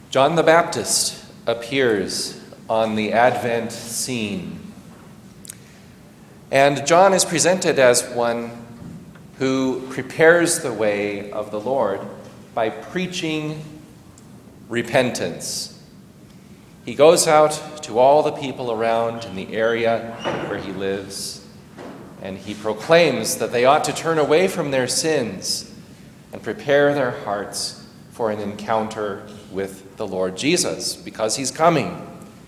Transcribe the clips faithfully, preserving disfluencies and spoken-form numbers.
John the Baptist appears on the Advent scene. And John is presented as one who prepares the way of the Lord by preaching repentance. He goes out to all the people around in the area where he lives, and he proclaims that they ought to turn away from their sins and prepare their hearts for an encounter with the Lord Jesus, because he's coming.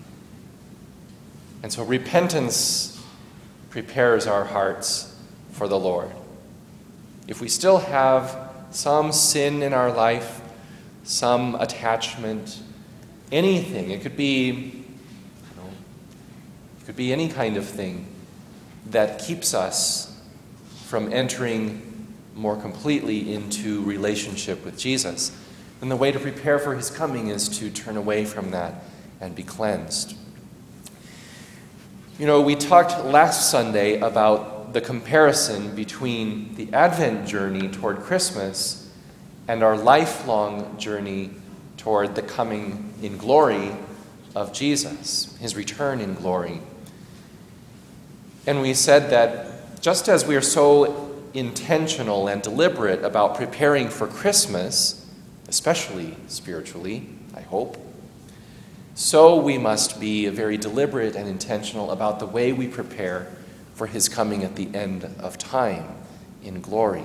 And so repentance prepares our hearts for the Lord. If we still have some sin in our life, some attachment, anything, it could be, you know, it could be any kind of thing that keeps us from entering more completely into relationship with Jesus, then the way to prepare for his coming is to turn away from that and be cleansed. You know, we talked last Sunday about the comparison between the Advent journey toward Christmas and our lifelong journey toward the coming in glory of Jesus, his return in glory. And we said that just as we are so intentional and deliberate about preparing for Christmas, especially spiritually, I hope, so we must be very deliberate and intentional about the way we prepare for his coming at the end of time in glory.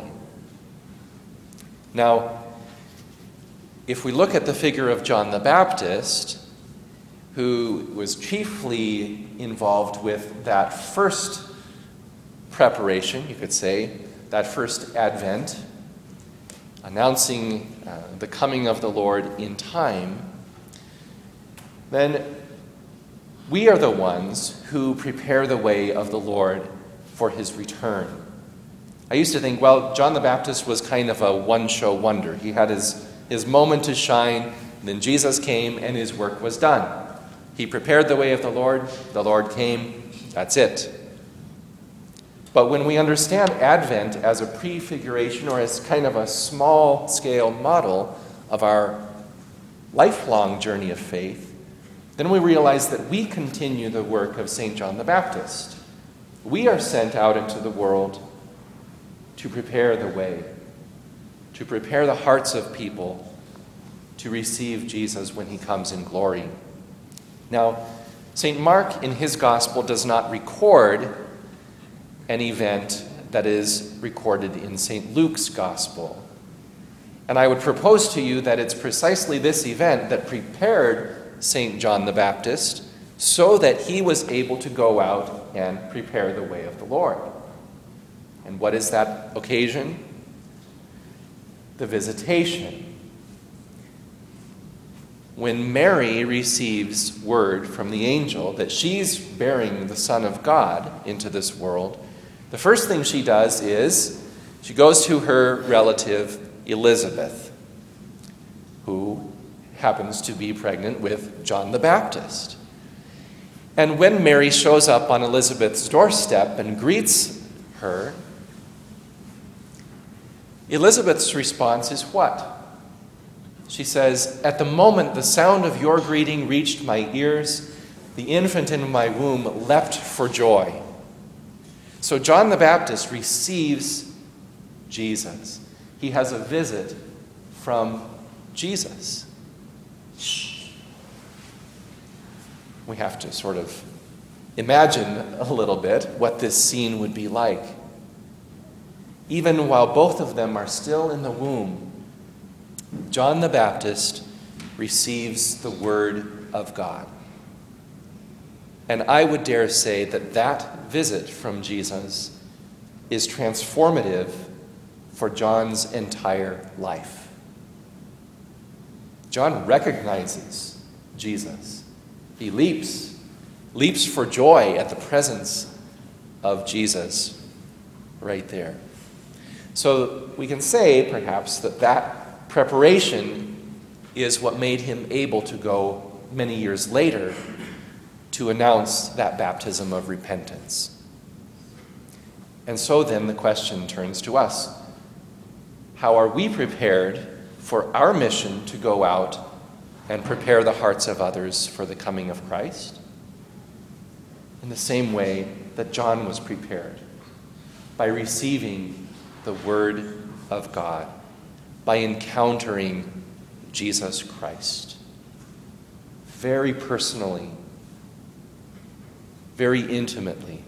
Now, if we look at the figure of John the Baptist, who was chiefly involved with that first preparation, you could say, that first Advent, announcing uh, the coming of the Lord in time, then we are the ones who prepare the way of the Lord for his return. I used to think, well, John the Baptist was kind of a one-show wonder. He had his, his moment to shine, then Jesus came and his work was done. He prepared the way of the Lord, the Lord came, that's it. But when we understand Advent as a prefiguration or as kind of a small-scale model of our lifelong journey of faith, then we realize that we continue the work of Saint John the Baptist. We are sent out into the world to prepare the way, to prepare the hearts of people to receive Jesus when he comes in glory. Now, Saint Mark in his gospel does not record an event that is recorded in Saint Luke's gospel. And I would propose to you that it's precisely this event that prepared Saint John the Baptist so that he was able to go out and prepare the way of the Lord. And what is that occasion? The visitation. When Mary receives word from the angel that she's bearing the Son of God into this world, the first thing she does is she goes to her relative Elizabeth, who happens to be pregnant with John the Baptist. And when Mary shows up on Elizabeth's doorstep and greets her, Elizabeth's response is what? She says, "At the moment the sound of your greeting reached my ears, the infant in my womb leapt for joy." So John the Baptist receives Jesus. He has a visit from Jesus. We have to sort of imagine a little bit what this scene would be like. Even while both of them are still in the womb, John the Baptist receives the word of God. And I would dare say that that visit from Jesus is transformative for John's entire life. John recognizes Jesus. He leaps, leaps for joy at the presence of Jesus right there. So we can say, perhaps, that that preparation is what made him able to go many years later to announce that baptism of repentance. And so then the question turns to us. How are we prepared for our mission to go out and prepare the hearts of others for the coming of Christ? In the same way that John was prepared, by receiving the Word of God, by encountering Jesus Christ, very personally, very intimately.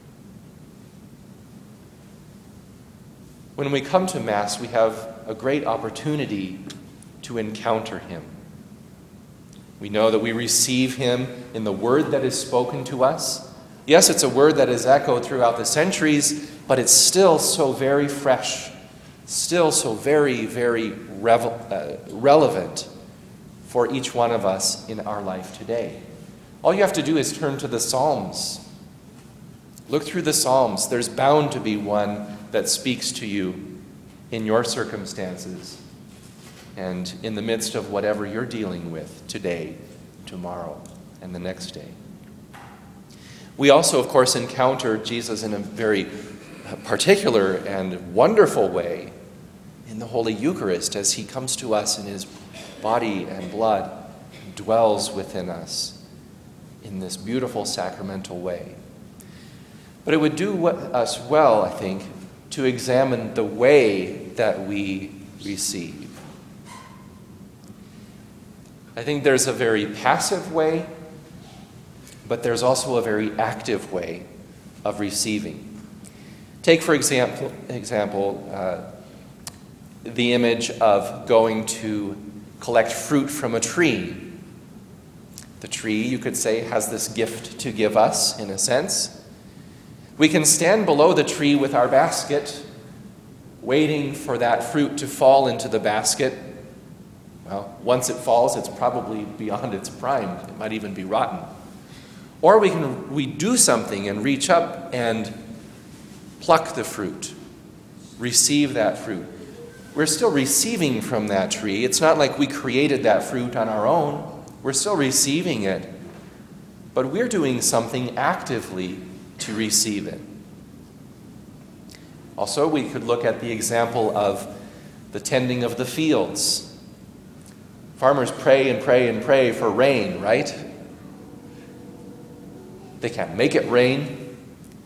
When we come to Mass, we have a great opportunity to encounter him. We know that we receive him in the word that is spoken to us. Yes, it's a word that is echoed throughout the centuries, but it's still so very fresh, still so very, very revel- uh, relevant for each one of us in our life today. All you have to do is turn to the Psalms. Look through the Psalms. There's bound to be one that speaks to you in your circumstances and in the midst of whatever you're dealing with today, tomorrow, and the next day. We also, of course, encounter Jesus in a very particular and wonderful way in the Holy Eucharist as he comes to us in his body and blood, dwells within us in this beautiful sacramental way. But it would do us well, I think, to examine the way that we receive. I think there's a very passive way, but there's also a very active way of receiving. Take, for example, example uh, the image of going to collect fruit from a tree. The tree, you could say, has this gift to give us, in a sense. We can stand below the tree with our basket, waiting for that fruit to fall into the basket. Well, once it falls, it's probably beyond its prime. It might even be rotten. Or we can we do something and reach up and pluck the fruit, receive that fruit. We're still receiving from that tree. It's not like we created that fruit on our own. We're still receiving it. But we're doing something actively to receive it. Also, we could look at the example of the tending of the fields. Farmers pray and pray and pray for rain, right? They can't make it rain,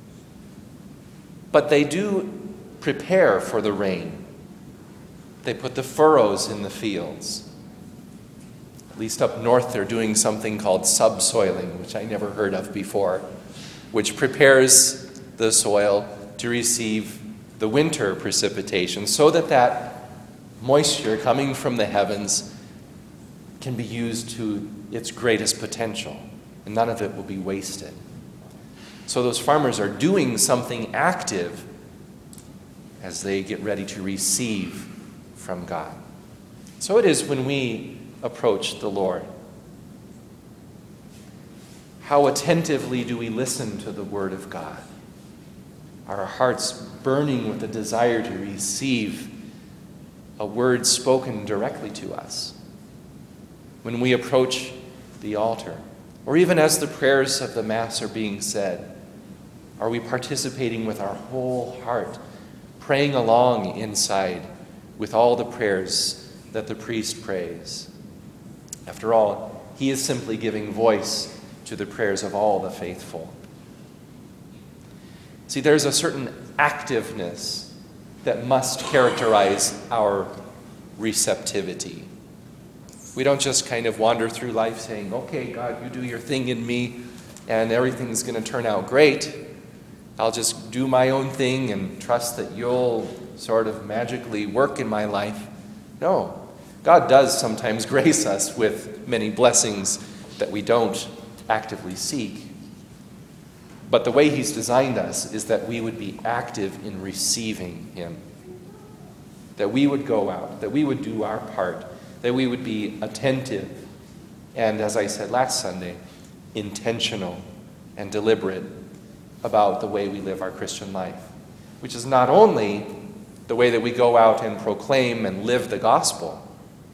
but they do prepare for the rain. They put the furrows in the fields. At least up north, they're doing something called subsoiling, which I never heard of before, which prepares the soil to receive the winter precipitation so that that moisture coming from the heavens can be used to its greatest potential, and none of it will be wasted. So those farmers are doing something active as they get ready to receive from God. So it is when we approach the Lord. How attentively do we listen to the Word of God? Are our hearts burning with the desire to receive a word spoken directly to us? When we approach the altar, or even as the prayers of the Mass are being said, are we participating with our whole heart, praying along inside with all the prayers that the priest prays? After all, he is simply giving voice to the prayers of all the faithful. See, there's a certain activeness that must characterize our receptivity. We don't just kind of wander through life saying, okay, God, you do your thing in me, and everything's going to turn out great. I'll just do my own thing and trust that you'll sort of magically work in my life. No, God does sometimes grace us with many blessings that we don't actively seek. But the way he's designed us is that we would be active in receiving him. That we would go out, that we would do our part, that we would be attentive and, as I said last Sunday, intentional and deliberate about the way we live our Christian life, which is not only the way that we go out and proclaim and live the gospel,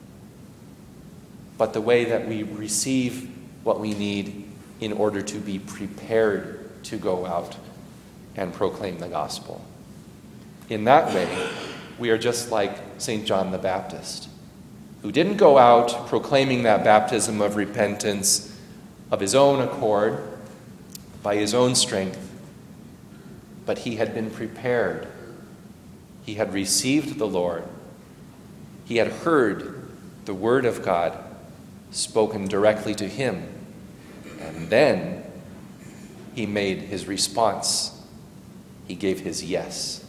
but the way that we receive what we need in order to be prepared to go out and proclaim the gospel. In that way, we are just like Saint John the Baptist. who didn't go out proclaiming that baptism of repentance of his own accord, by his own strength, but he had been prepared. He had received the Lord. He had heard the word of God spoken directly to him. And then he made his response. He gave his yes.